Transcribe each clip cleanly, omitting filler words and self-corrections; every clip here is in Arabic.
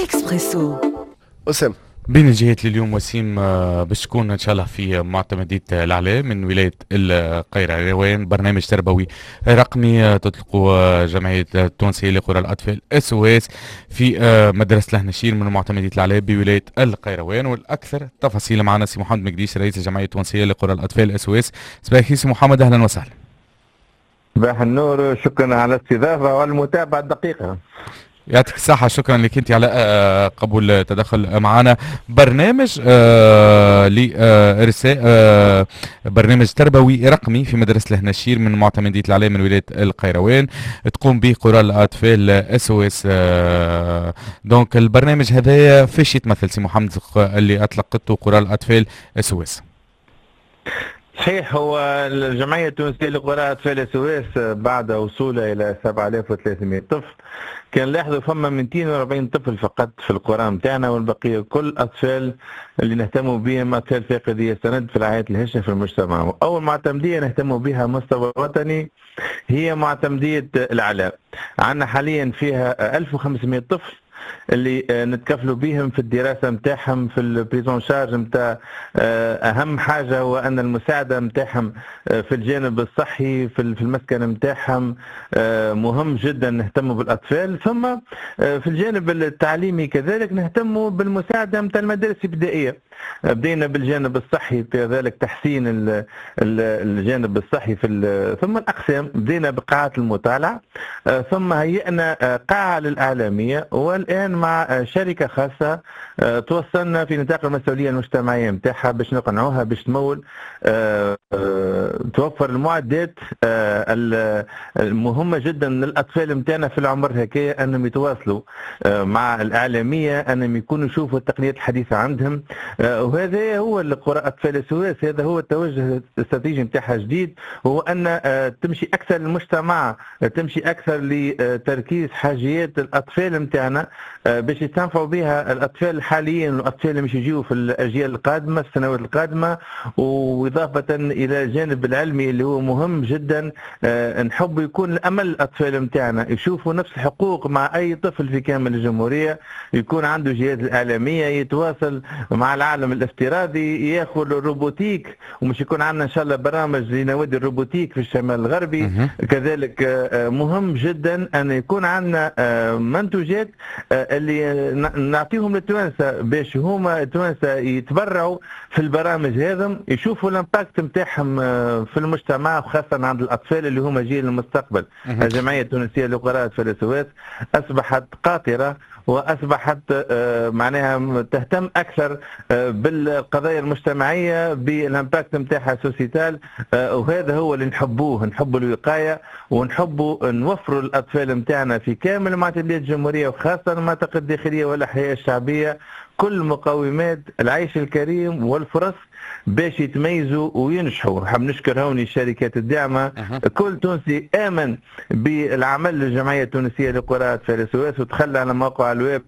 إكسبريسو. أسامة، بين الجهات اليوم وسيم باش تكون ان شاء الله في معتمدية العلاء من ولاية القيروان برنامج تربوي رقمي تطلق جمعية التونسية لقرى الأطفال SOS في مدرسة الهنشير من معتمدية العلاء بولاية القيروان. والأكثر تفاصيل معنا سي محمد مقديش رئيس الجمعية التونسية لقرى الأطفال SOS. صباح سي محمد، أهلا وسهلا. صباح النور، شكرا على الاستضافة والمتابعة الدقيقة. يعطيك الصحة، شكرا لك انت على قبول التدخل معنا. برنامج لإرساء برنامج تربوي رقمي في مدرسة الهنشير من معتمدية العلاء من ولاية القيروان تقوم به قرى الأطفال SOS. دونك البرنامج هذا فيش يتمثل سي محمد اللي أطلقته قرى الأطفال SOS؟ صحيح، هو الجمعية التونسية لقراء أطفال SOS بعد وصوله إلى 7300 طفل كان لاحظوا فما 240 طفل فقط في القرى نتاعنا، والبقية كل أطفال اللي نهتموا بهم أطفال فاقدي السند في العائلات الهشة في المجتمع. أول معتمدية نهتموا بها مستوى وطني هي معتمدية العلاء، عندنا حاليا فيها 1500 طفل اللي نتكفلوا بهم في الدراسه نتاعهم في البريزون شارج نتاع. اهم حاجه هو ان المساعده نتاعهم في الجانب الصحي في المسكن نتاعهم مهم جدا نهتموا بالاطفال، ثم في الجانب التعليمي كذلك نهتموا بالمساعده نتاع المدارس الابتدائيه. بدينا بالجانب الصحي كذلك تحسين الجانب الصحي ثم الاقسام، بدينا بقاعات المطالعه، ثم هيئنا قاعه للاعلاميه، والان مع شركه خاصه توصلنا في نطاق المسؤوليه المجتمعيه نتاعها باش نقنعوها باش تمول توفر المعدات المهمه جدا للاطفال نتاعنا في العمر هكايا انهم يتواصلوا مع الاعلاميه، انهم يكونوا يشوفوا التقنيات الحديثه عندهم. وهذا هو القراءة أطفال SOS، هذا هو التوجه الاستراتيجي نتاعها جديد، هو أن تمشي أكثر للمجتمع، تمشي أكثر لتركيز حاجيات الأطفال نتاعنا باش يستنفعوا بها الأطفال الحاليين والأطفال اللي مش يجيوا في الأجيال القادمة في السنوات القادمة. وإضافة إلى الجانب العلمي اللي هو مهم جدا، نحب يكون الأمل الأطفال نتاعنا يشوفوا نفس الحقوق مع أي طفل في كامل الجمهورية، يكون عنده جهاز الإعلامية يتواصل مع العالم الافتراضي، ياخذ الروبوتيك، ومش يكون عندنا ان شاء الله برامج لنوادي الروبوتيك في الشمال الغربي. كذلك مهم جدا ان يكون عندنا منتوجات اللي نعطيهم للتوانسه باش هما التوانسه يتبرعوا في البرامج هذم، يشوفوا الامباكت نتاعهم في المجتمع، وخاصه عند الاطفال اللي هما جيل المستقبل. الجمعيه التونسيه لقراءة الSOS اصبحت قاطره واصبحت معناها تهتم اكثر بالقضايا المجتمعيه بالامباكت نتاعها سوسيتال، وهذا هو اللي نحبوه، نحبوا الوقايه ونحبوا نوفروا الاطفال نتاعنا في كامل معتمديات الجمهوريه وخاصه المناطق الداخليه والاحياء الشعبيه كل مقومات العيش الكريم والفرص باش يتميزوا وينجحوا. نحب نشكر هوني الشركات الداعمه، كل تونسي امن بالعمل للجمعيه التونسيه لقراءة SOS وتخلى على موقع الويب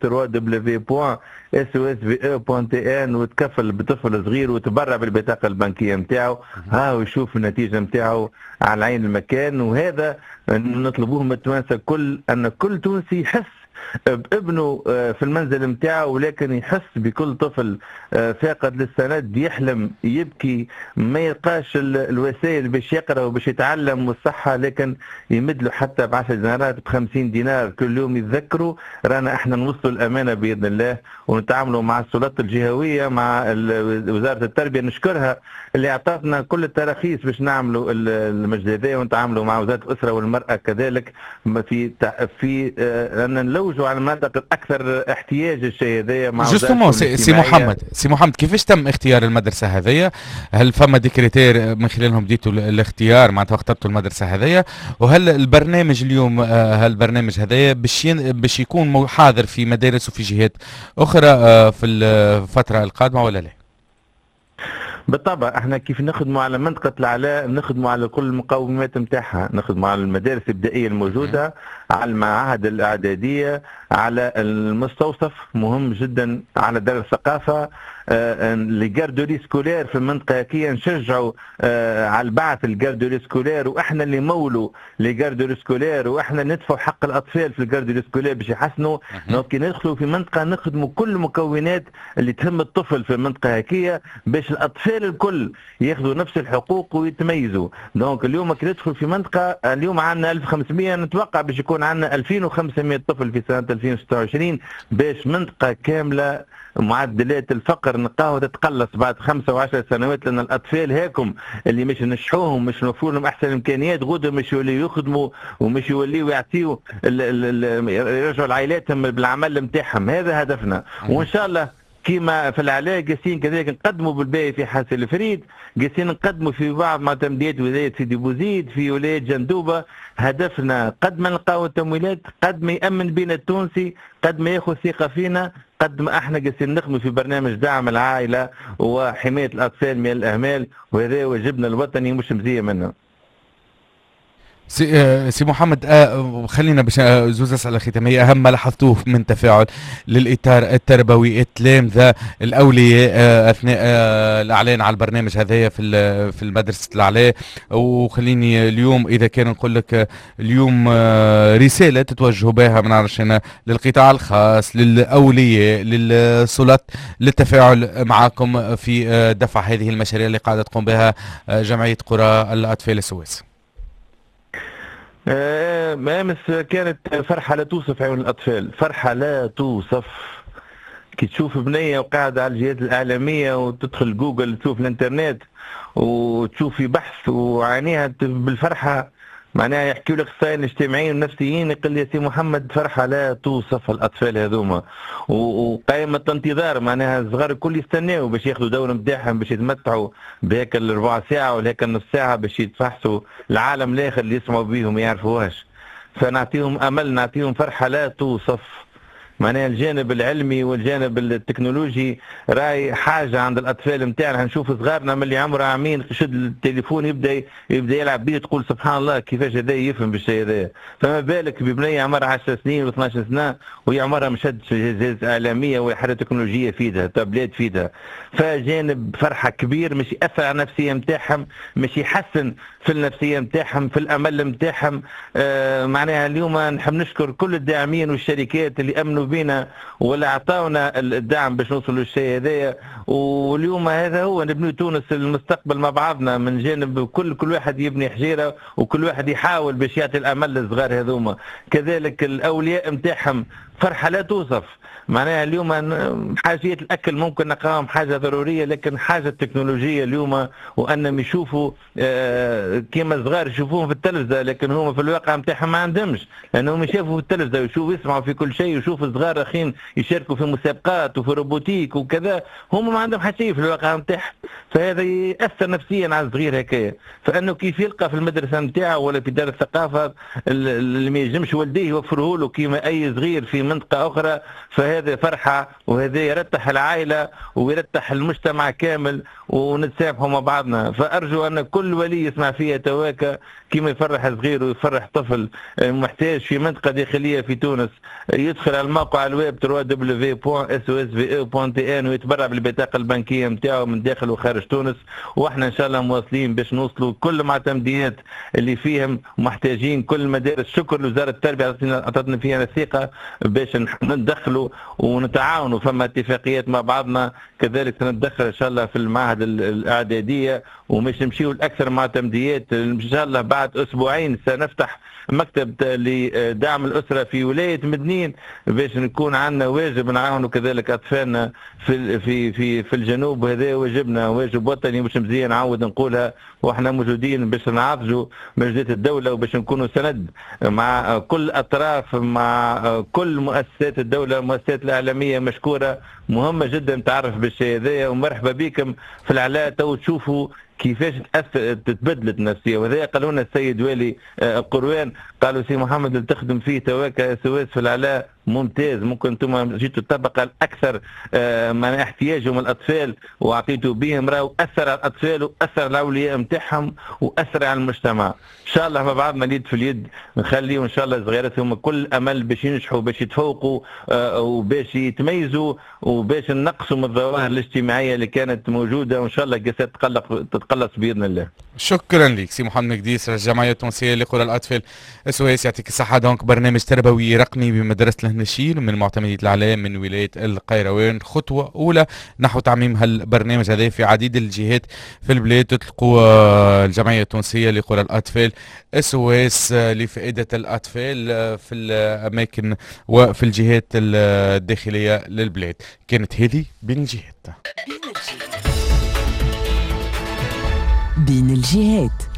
www.sosve.tn وتكفل بطفل صغير وتبرع بالبطاقه البنكيه نتاعو، ها ويشوف النتيجه نتاعو على عين المكان. وهذا نطلبوه من التوانسه كل ان كل تونسي يحس بابنه في المنزل نتاعو، ولكن يحس بكل طفل فاقد للسند يحلم يبكي ما يلقاش الوسائل باش يقرا وباش يتعلم والصحه، لكن يمد له حتى ب10 دينارات ب50 دينار كل يوم يتذكروا رانا احنا نوصلوا الامانه باذن الله، ونتعاملوا مع السلطات الجهويه مع وزاره التربيه نشكرها اللي اعطتنا كل التراخيص باش نعملوا المجهودات، ونتعاملوا مع وزاره الاسره والمراه كذلك في ان نلوجوا على المناطق الاكثر احتياج الشيء هذايا مع جوستومون. سي محمد كيفاش تم اختيار المدرسه هذيا؟ هل فما دي كريتير من خلالهم بديتوا الاختيار معناتها اخترتوا المدرسه هذيا؟ وهل البرنامج اليوم هل البرنامج هذايا باش يكون حاضر في مدارس وفي جهات اخرى في الفتره القادمه ولا لا؟ بالطبع احنا كيف نخدموا على منطقه العلاء نخدموا على كل المقومات نتاعها، نخدموا على المدارس الابتدائيه الموجوده، على المعاهد الاعداديه، على المستوصف مهم جدا، على دار الثقافه، لي جاردوري سكولير في المنطقه كي نشجعوا على البعث الجاردوري سكولير، واحنا اللي مولوا لي جاردوري سكولير، واحنا ندفعوا حق الاطفال في الجاردوري سكولير باش يحسنوا. دونك ندخلوا في منطقه نخدموا كل المكونات اللي تهم الطفل في المنطقه هكيه باش الاطفال الكل ياخذوا نفس الحقوق ويتميزوا. دونك اليوم كي ندخل في منطقه، اليوم عندنا 1500، نتوقع باش يكون عندنا 2500 طفل في سنه 2026 باش منطقه كامله معدلات الفقر نلقاو تتقلص بعد 5 و10 سنوات، لان الاطفال هاكم اللي مش نشحوهم، مش نوفروا لهم احسن الامكانيات، غدوه مش يوليو يخدموا ومش يوليو يعطيوا يرجعوا لعائلاتهم بالعمل نتاعهم. هذا هدفنا، وان شاء الله كيما في العلاج قاسين كذلك نقدموا بالباهي في حاسة الفريد، قاسين نقدموا في بعض معتمديات ولاية سيدي بوزيد، في ولاية جندوبة. هدفنا قد ما نلقاو التمويلات، قد ما يأمن بنا التونسي، قد ما ياخذ ثقة فينا، قد ما احنا قاسين نخدموا في برنامج دعم العائلة وحماية الأطفال من الأهمال، وهذا واجبنا الوطني مش مزية منه. سي محمد، خلينا باش زوز اسئله ختاميه. اهم ما لاحظتوه من تفاعل للاطار التربوي التلامذه الاولياء اثناء الاعلان على البرنامج هذايا في المدرسه العلاء. وخليني اليوم اذا كان نقول لك اليوم رساله تتوجهوا بها من عرشنا للقطاع الخاص، للاولياء، للسلطات، للتفاعل معكم في دفع هذه المشاريع اللي قاعده تقوم بها جمعيه قرى الاطفال السويس. امس كانت فرحه لا توصف عيون الاطفال، فرحه لا توصف. كي تشوف بنيه وقاعده على الجهات الاعلاميه وتدخل جوجل تشوف الانترنت وتشوف في بحث وعينيها بالفرحه، معناها يحكيوا لك الاخصائيين الاجتماعيين والنفسيين، يقول لي يا سي محمد فرحه لا توصف الاطفال هذوما، وقائمه انتظار، معناها الصغار الكل يستناوا باش ياخذوا دور نتاعهم باش يتمتعوا بهيك الربع ساعه ولا هيك النص ساعه باش يتفحصوا العالم الاخر اللي يسمعوا بيهم ما يعرفوهاش. فنعطيهم امل، نعطيهم فرحه لا توصف. معناها الجانب العلمي والجانب التكنولوجي راي حاجه عند الاطفال نتاعنا. نشوف صغارنا من اللي عمره عامين يشد التليفون يبدا يلعب بيه، تقول سبحان الله كيفاش هذا يفهم بالشيء هذا. فما بالك ببنيه عمرها 10 سنين و12 سنه وهي عمرها مشد جهاز اعلاميه وحاجه تكنولوجيه في يدها، تابلت في يدها. فجانب فرحه كبير مش ياثر على النفسيه نتاعهم، مش يحسن في النفسيه نتاعهم، في الامل نتاعهم. معناها اليوم نحب نشكر كل الداعمين والشركات اللي امنوا بينا ولا عطاونا الدعم باش نوصلوا للشيء هذايا. واليوم هذا هو نبني تونس المستقبل مع بعضنا، من جانب كل واحد يبني حجيره وكل واحد يحاول باش يعطي الامل للصغار هذوما. كذلك الاولياء نتاعهم فرحه لا توصف. معناها اليوم حاجية الأكل ممكن نلقاهم حاجة ضرورية، لكن حاجة التكنولوجية اليوم وأنهم يشوفوا كيما الصغار يشوفوهم في التلفزة، لكن هم في الواقع نتاعهم ما عندهمش، لأنهم يشوفوا في التلفزة ويشوفوا يسمعوا في كل شيء، ويشوفوا الصغار أخين يشاركوا في مسابقات وفي روبوتيك وكذا، هم ما عندهم حتى شيء في الواقع نتاعهم. فهذا يأثر نفسيا على الصغير هكايا. فأنه كيف يلقى في المدرسة نتاعه ولا في دار الثقافة اللي ما يجمش والديه يوفره له كيما أي صغير في منطقة أخرى، فهذا فرحة، وهذا يرتح العائلة ويرتح المجتمع كامل ونتسامحوا مع بعضنا. فأرجو أن كل ولي يسمع فيها تواكا كيما يفرح صغير ويفرح طفل محتاج في منطقة داخلية في تونس، يدخل على الموقع الويب www.sosve.tn ويتبرع بالبطاقة البنكية نتاعو من داخل وخارج تونس. واحنا ان شاء الله مواصلين باش نوصلوا كل معتمديات اللي فيهم محتاجين، كل المدارس. شكر لوزارة التربية عطتنا فيها الثقة باش ندخلوا ونتعاونوا، فما اتفاقيات مع بعضنا. كذلك سنتدخل ان شاء الله في المعهد الاعدادية ومش نمشيوا لاكثر معتمديات. ان شاء الله بعد اسبوعين سنفتح مكتب لدعم الاسره في ولايه مدنين باش نكون عندنا واجب نعاونوا كذلك اطفالنا في الجنوب. وهذا واجبنا، واجب وطني مش مزيان نعاود نقولها. واحنا موجودين باش نعالجوا مجدات الدوله وباش نكونوا سند مع كل اطراف، مع كل مؤسسات الدوله. المؤسسات الاعلاميه مشكوره، مهمه جدا تعرف بالشيء هذايا. ومرحبا بكم في العلاء، تو تشوفوا كيفاش تتبدلت النفسيه. وهذا قالوا لنا السيد والي قروان، قالوا سي محمد اللي تخدم فيه تواك SOS في العلاء ممتاز، ممكن انتم جيتوا الطبقه الاكثر من احتياجهم الاطفال واعطيتوا بهم، راهو اثر على الاطفال واثر على الاولياء نتاعهم واثر على المجتمع. ان شاء الله مع بعضنا اليد في اليد نخليوا ان شاء الله صغيرتهم كل امل باش ينجحوا، باش يتفوقوا وباش يتميزوا، وباش نقصوا من الظواهر الاجتماعيه اللي كانت موجوده، وان شاء الله القسات تتقلص باذن الله. شكرا لك سي محمد مقديس، الجمعيه التونسيه لقرى الاطفال SOS. يعطيك الصحه. دونك برنامج تربوي رقمي بمدرسه الهنشين من معتمديه العلام من ولايه القيروان، خطوه اولى نحو تعميم هالبرنامج هذا في عديد الجهات في البلاد. تطلقوا الجمعيه التونسيه لقرى الاطفال SOS لفائده الاطفال في الاماكن وفي الجهات الداخليه للبلاد. كانت هذه بين الجهات. بين الجهات.